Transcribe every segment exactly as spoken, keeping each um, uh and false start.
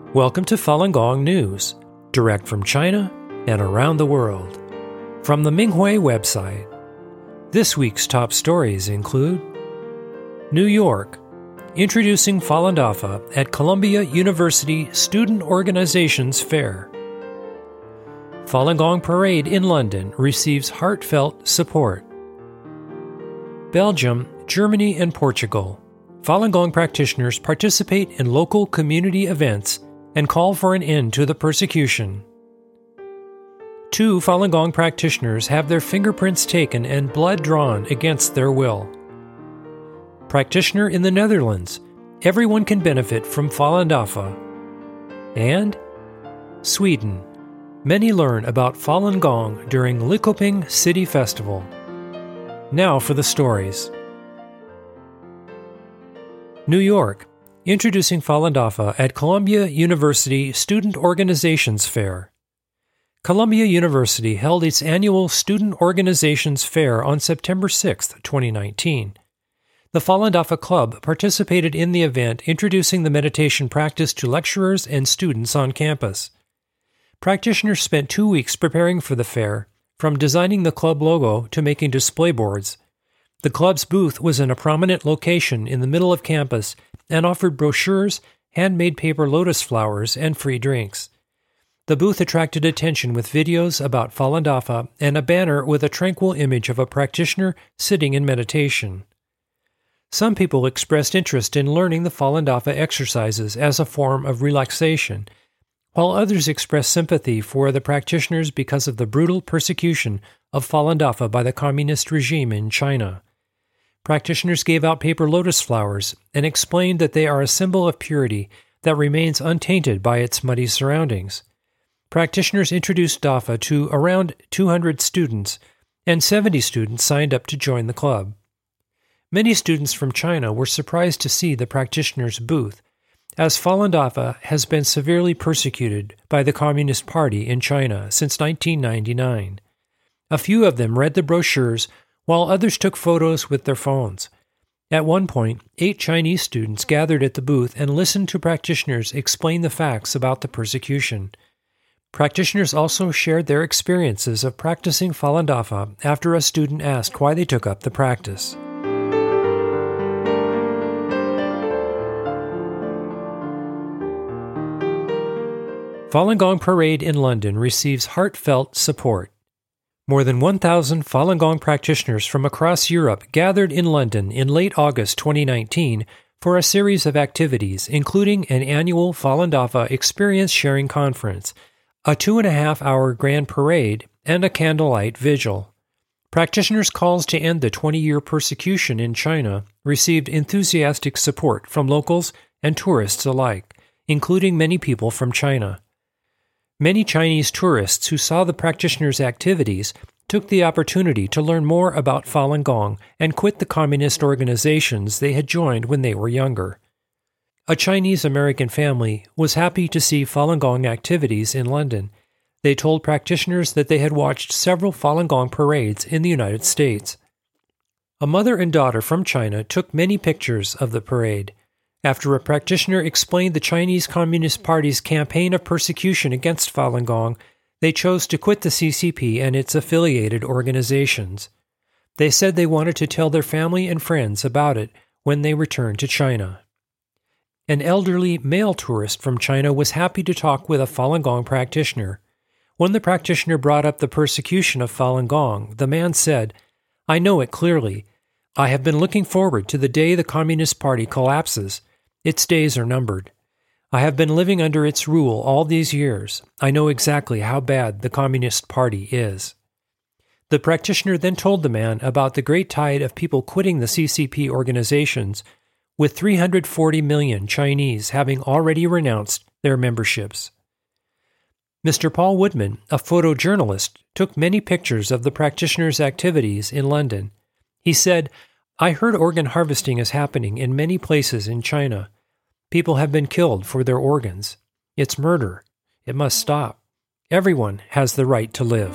Welcome to Falun Gong News, direct from China and around the world. From the Minghui website, this week's top stories include New York, introducing Falun Dafa at Columbia University Student Organizations Fair. Falun Gong Parade in London receives heartfelt support. Belgium, Germany, and Portugal. Falun Gong practitioners participate in local community events and call for an end to the persecution. Two Falun Gong practitioners have their fingerprints taken and blood drawn against their will. Practitioner in the Netherlands. Everyone can benefit from Falun Dafa. And Sweden. Many learn about Falun Gong during Lidköping City Festival. Now for the stories. New York, introducing Falun Dafa at Columbia University Student Organizations Fair. Columbia University held its annual Student Organizations Fair on September sixth, twenty nineteen. The Falun Dafa Club participated in the event, introducing the meditation practice to lecturers and students on campus. Practitioners spent two weeks preparing for the fair, from designing the club logo to making display boards. The club's booth was in a prominent location in the middle of campus and offered brochures, handmade paper lotus flowers, and free drinks. The booth attracted attention with videos about Falun Dafa and a banner with a tranquil image of a practitioner sitting in meditation. Some people expressed interest in learning the Falun Dafa exercises as a form of relaxation, while others expressed sympathy for the practitioners because of the brutal persecution of Falun Dafa by the communist regime in China. Practitioners gave out paper lotus flowers and explained that they are a symbol of purity that remains untainted by its muddy surroundings. Practitioners introduced Dafa to around two hundred students, and seventy students signed up to join the club. Many students from China were surprised to see the practitioners' booth, as Falun Dafa has been severely persecuted by the Communist Party in China since nineteen ninety-nine. A few of them read the brochures, while others took photos with their phones. At one point, eight Chinese students gathered at the booth and listened to practitioners explain the facts about the persecution. Practitioners also shared their experiences of practicing Falun Dafa after a student asked why they took up the practice. Falun Gong Parade in London receives heartfelt support. More than one thousand Falun Gong practitioners from across Europe gathered in London in late August twenty nineteen for a series of activities, including an annual Falun Dafa Experience Sharing Conference, a two-and-a-half-hour grand parade, and a candlelight vigil. Practitioners' calls to end the twenty-year persecution in China received enthusiastic support from locals and tourists alike, including many people from China. Many Chinese tourists who saw the practitioners' activities took the opportunity to learn more about Falun Gong and quit the communist organizations they had joined when they were younger. A Chinese-American family was happy to see Falun Gong activities in London. They told practitioners that they had watched several Falun Gong parades in the United States. A mother and daughter from China took many pictures of the parade. After a practitioner explained the Chinese Communist Party's campaign of persecution against Falun Gong, they chose to quit the C C P and its affiliated organizations. They said they wanted to tell their family and friends about it when they returned to China. An elderly male tourist from China was happy to talk with a Falun Gong practitioner. When the practitioner brought up the persecution of Falun Gong, the man said, "I know it clearly. I have been looking forward to the day the Communist Party collapses. Its days are numbered. I have been living under its rule all these years. I know exactly how bad the Communist Party is." The practitioner then told the man about the great tide of people quitting the C C P organizations, with three hundred forty million Chinese having already renounced their memberships. Mister Paul Woodman, a photojournalist, took many pictures of the practitioners' activities in London. He said, "I heard organ harvesting is happening in many places in China. People have been killed for their organs. It's murder. It must stop. Everyone has the right to live."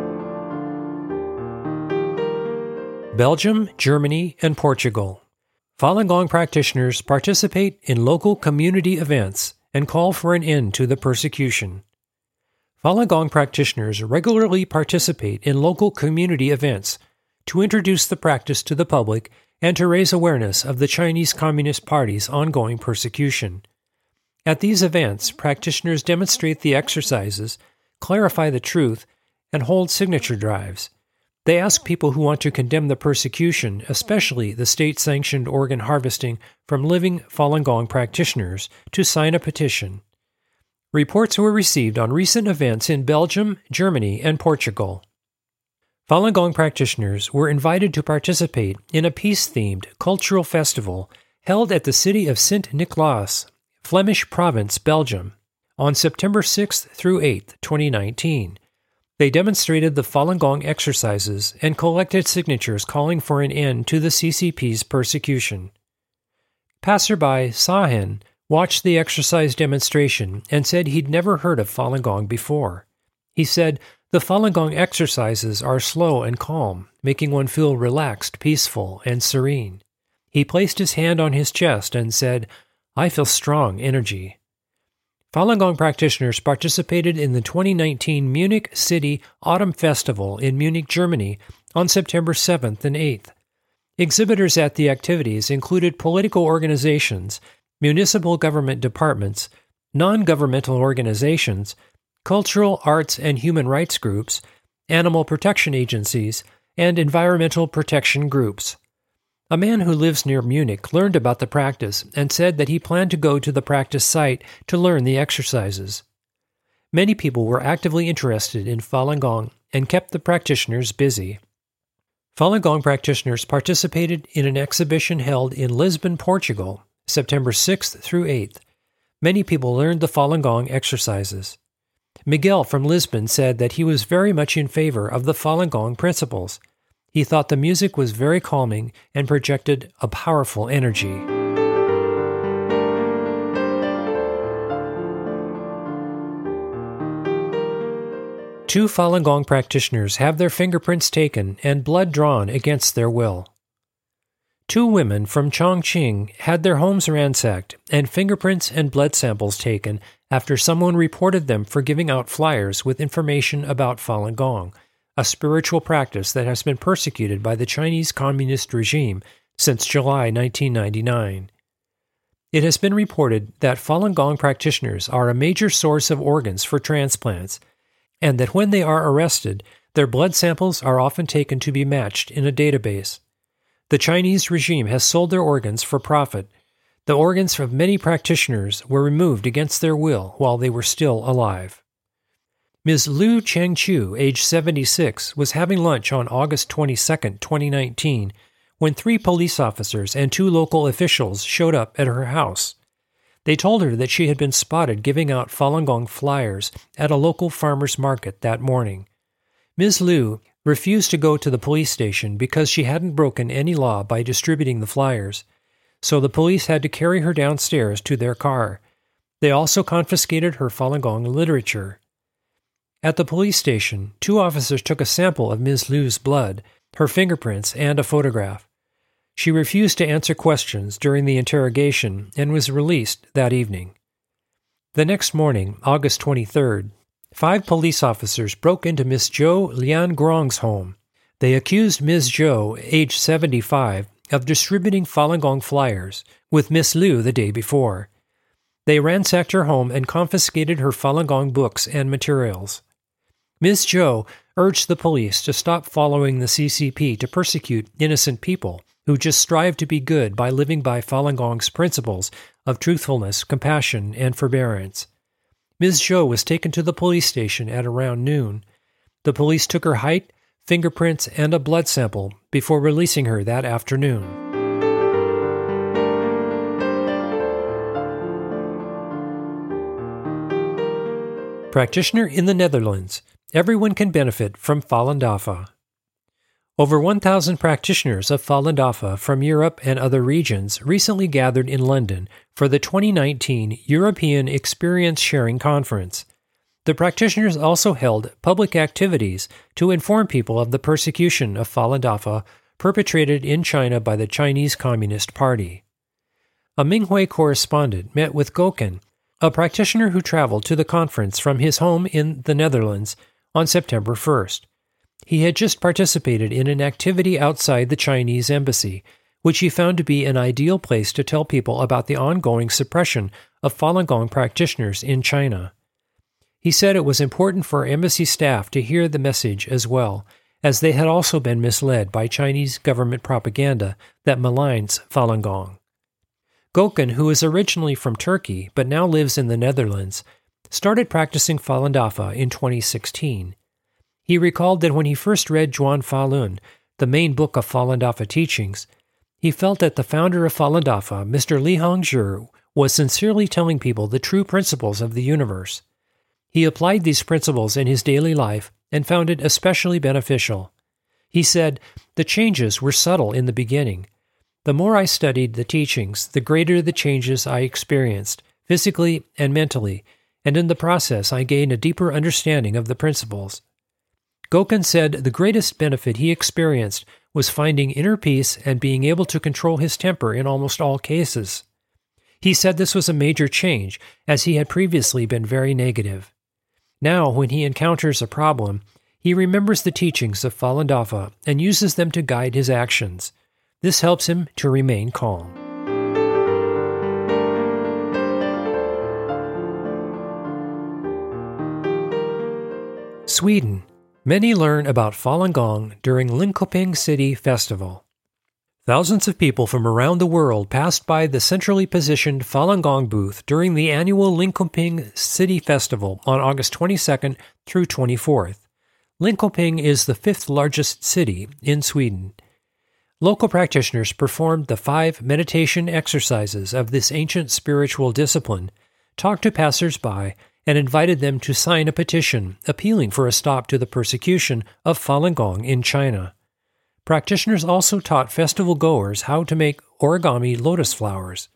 Belgium, Germany, and Portugal. Falun Gong practitioners participate in local community events and call for an end to the persecution. Falun Gong practitioners regularly participate in local community events to introduce the practice to the public and to raise awareness of the Chinese Communist Party's ongoing persecution. At these events, practitioners demonstrate the exercises, clarify the truth, and hold signature drives. They ask people who want to condemn the persecution, especially the state-sanctioned organ harvesting from living Falun Gong practitioners, to sign a petition. Reports were received on recent events in Belgium, Germany, and Portugal. Falun Gong practitioners were invited to participate in a peace-themed cultural festival held at the city of Sint-Niklaas, Flemish Province, Belgium, on September sixth through eighth, twenty nineteen. They demonstrated the Falun Gong exercises and collected signatures calling for an end to the C C P's persecution. Passerby Sahin watched the exercise demonstration and said he'd never heard of Falun Gong before. He said, "The Falun Gong exercises are slow and calm, making one feel relaxed, peaceful, and serene." He placed his hand on his chest and said, "I feel strong energy." Falun Gong practitioners participated in the twenty nineteen Munich City Autumn Festival in Munich, Germany, on September seventh and eighth. Exhibitors at the activities included political organizations, municipal government departments, non-governmental organizations, cultural, arts, and human rights groups, animal protection agencies, and environmental protection groups. A man who lives near Munich learned about the practice and said that he planned to go to the practice site to learn the exercises. Many people were actively interested in Falun Gong and kept the practitioners busy. Falun Gong practitioners participated in an exhibition held in Lisbon, Portugal, September sixth through eighth. Many people learned the Falun Gong exercises. Miguel from Lisbon said that he was very much in favor of the Falun Gong principles. He thought the music was very calming and projected a powerful energy. Two Falun Gong practitioners have their fingerprints taken and blood drawn against their will. Two women from Chongqing had their homes ransacked and fingerprints and blood samples taken after someone reported them for giving out flyers with information about Falun Gong, a spiritual practice that has been persecuted by the Chinese Communist regime since July nineteen ninety-nine. It has been reported that Falun Gong practitioners are a major source of organs for transplants, and that when they are arrested, their blood samples are often taken to be matched in a database. The Chinese regime has sold their organs for profit. The organs of many practitioners were removed against their will while they were still alive. Miz Liu Chengqiu, age seventy-six, was having lunch on August twenty-second, twenty nineteen, when three police officers and two local officials showed up at her house. They told her that she had been spotted giving out Falun Gong flyers at a local farmer's market that morning. Miz Liu refused to go to the police station because she hadn't broken any law by distributing the flyers, so the police had to carry her downstairs to their car. They also confiscated her Falun Gong literature. At the police station, two officers took a sample of Miz Liu's blood, her fingerprints, and a photograph. She refused to answer questions during the interrogation and was released that evening. The next morning, August twenty-third, five police officers broke into Miss Zhou Liangrong's home. They accused Miz Zhou, age seventy-five, of distributing Falun Gong flyers with Miss Liu the day before. They ransacked her home and confiscated her Falun Gong books and materials. Miz Zhou urged the police to stop following the C C P to persecute innocent people who just strive to be good by living by Falun Gong's principles of truthfulness, compassion, and forbearance. Miz Zhou was taken to the police station at around noon. The police took her height, fingerprints, and a blood sample before releasing her that afternoon. Practitioner in the Netherlands. Everyone can benefit from Falun Dafa. Over one thousand practitioners of Falun Dafa from Europe and other regions recently gathered in London for the twenty nineteen European Experience Sharing Conference. The practitioners also held public activities to inform people of the persecution of Falun Dafa, perpetrated in China by the Chinese Communist Party. A Minghui correspondent met with Gokun, a practitioner who traveled to the conference from his home in the Netherlands on September first. He had just participated in an activity outside the Chinese embassy, which he found to be an ideal place to tell people about the ongoing suppression of Falun Gong practitioners in China. He said it was important for embassy staff to hear the message as well, as they had also been misled by Chinese government propaganda that maligns Falun Gong. Gokun, who is originally from Turkey but now lives in the Netherlands, started practicing Falun Dafa in twenty sixteen. He recalled that when he first read Zhuan Falun, the main book of Falun Dafa teachings, he felt that the founder of Falun Dafa, Mister Li Hongzhi, was sincerely telling people the true principles of the universe. He applied these principles in his daily life and found it especially beneficial. He said, "The changes were subtle in the beginning. The more I studied the teachings, the greater the changes I experienced, physically and mentally, and in the process I gained a deeper understanding of the principles." Gokun said the greatest benefit he experienced was finding inner peace and being able to control his temper in almost all cases. He said this was a major change, as he had previously been very negative. Now, when he encounters a problem, he remembers the teachings of Falun Dafa and uses them to guide his actions. This helps him to remain calm. Sweden. Many learn about Falun Gong during Linköping City Festival. Thousands of people from around the world passed by the centrally positioned Falun Gong booth during the annual Linköping City Festival on August twenty-second through twenty-fourth. Linköping is the fifth largest city in Sweden. Local practitioners performed the five meditation exercises of this ancient spiritual discipline, talked to passers-by, and invited them to sign a petition appealing for a stop to the persecution of Falun Gong in China. Practitioners also taught festival-goers how to make origami lotus flowers.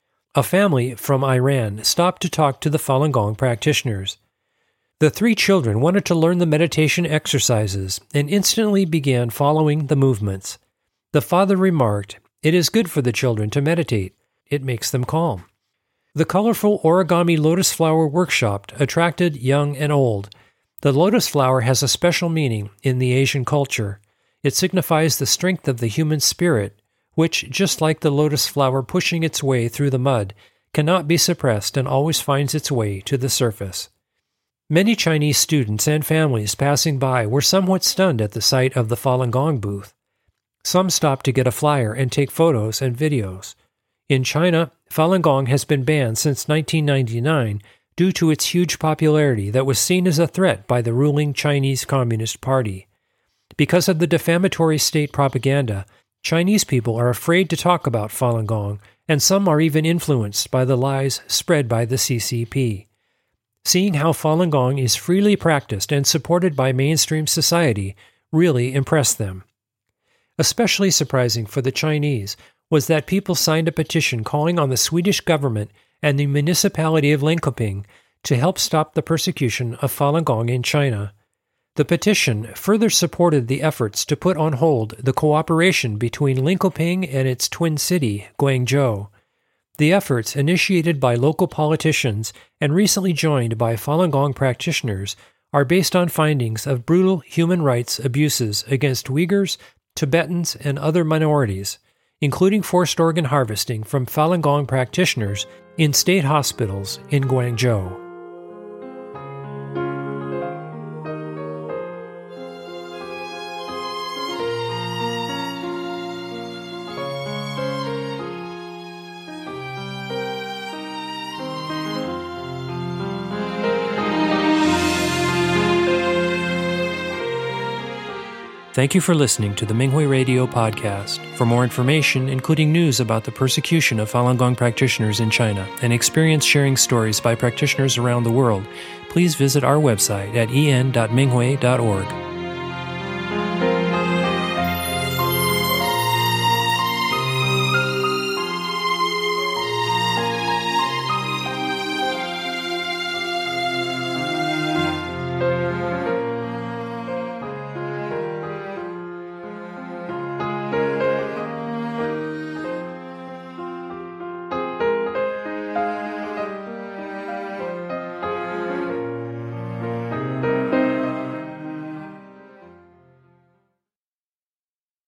A family from Iran stopped to talk to the Falun Gong practitioners. The three children wanted to learn the meditation exercises and instantly began following the movements. The father remarked, "It is good for the children to meditate. It makes them calm." The colorful origami lotus flower workshop attracted young and old. The lotus flower has a special meaning in the Asian culture. It signifies the strength of the human spirit, which, just like the lotus flower pushing its way through the mud, cannot be suppressed and always finds its way to the surface. Many Chinese students and families passing by were somewhat stunned at the sight of the Falun Gong booth. Some stopped to get a flyer and take photos and videos. In China, Falun Gong has been banned since nineteen ninety-nine due to its huge popularity that was seen as a threat by the ruling Chinese Communist Party. Because of the defamatory state propaganda, Chinese people are afraid to talk about Falun Gong, and some are even influenced by the lies spread by the C C P. Seeing how Falun Gong is freely practiced and supported by mainstream society really impressed them. Especially surprising for the Chinese was that people signed a petition calling on the Swedish government and the municipality of Linköping to help stop the persecution of Falun Gong in China. The petition further supported the efforts to put on hold the cooperation between Linköping and its twin city, Guangzhou. The efforts, initiated by local politicians and recently joined by Falun Gong practitioners, are based on findings of brutal human rights abuses against Uyghurs, Tibetans, and other minorities, including forced organ harvesting from Falun Gong practitioners in state hospitals in Guangzhou. Thank you for listening to the Minghui Radio podcast. For more information, including news about the persecution of Falun Gong practitioners in China and experience-sharing stories by practitioners around the world, please visit our website at en dot minghui dot org.